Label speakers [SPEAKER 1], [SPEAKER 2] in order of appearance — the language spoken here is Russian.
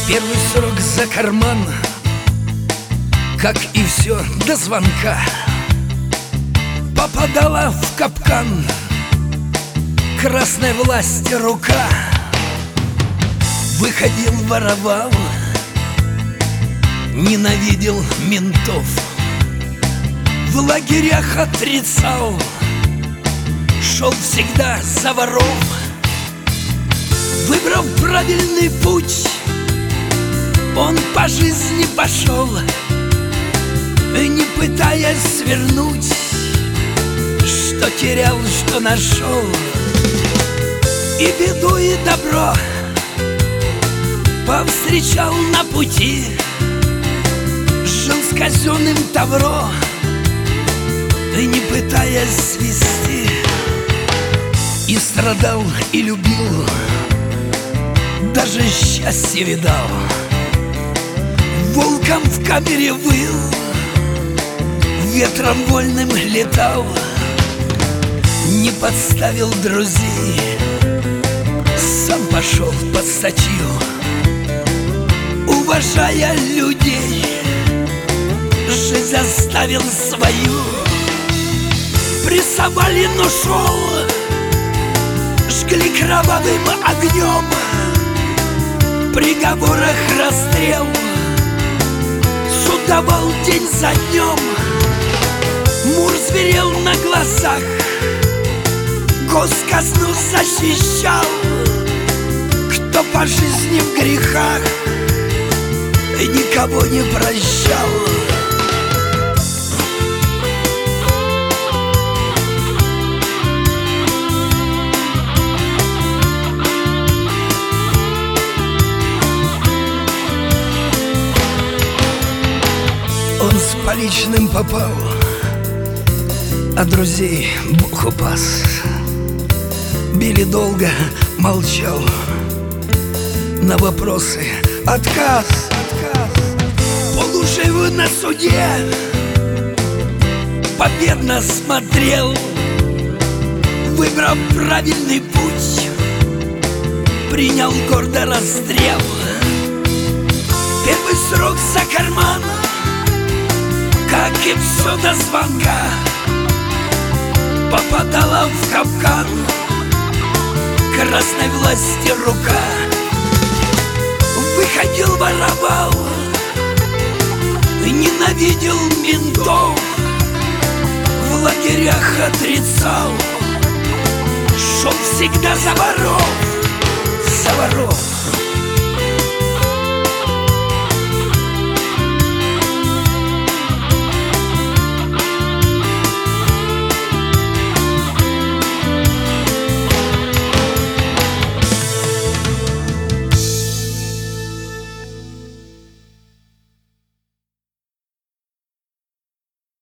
[SPEAKER 1] Первый срок за карман, как и все до звонка. Попадала в капкан красной власти рука. Выходил, воровал, ненавидел ментов, в лагерях отрицал, шел всегда за воров. Выбрав правильный путь, он по жизни пошел, не пытаясь свернуть, что терял, что нашел. И беду, и добро повстречал на пути, жил с казенным тавро, не пытаясь свести. И страдал, и любил, даже счастье видал. Волком в камере выл, ветром вольным летал, не подставил друзей, сам пошел под статью. Уважая людей, жизнь оставил свою. Прессовали, но шел, жгли кровавым огнем, в приговорах расстрел, суд давал день за днем. Мур зверел на глазах, госказну защищал. Кто по жизни в грехах, никого не прощал. Он с поличным попал, а друзей Бог упас. Били долго, молчал, на вопросы отказ. Полуживый на суде победно смотрел, выбрав правильный путь, принял гордо расстрел. Первый срок за карман, как и все до звонка. Попадала в капкан красной власти рука. Выходил, воровал, ненавидел ментов, в лагерях отрицал, шел всегда за воров, за воров.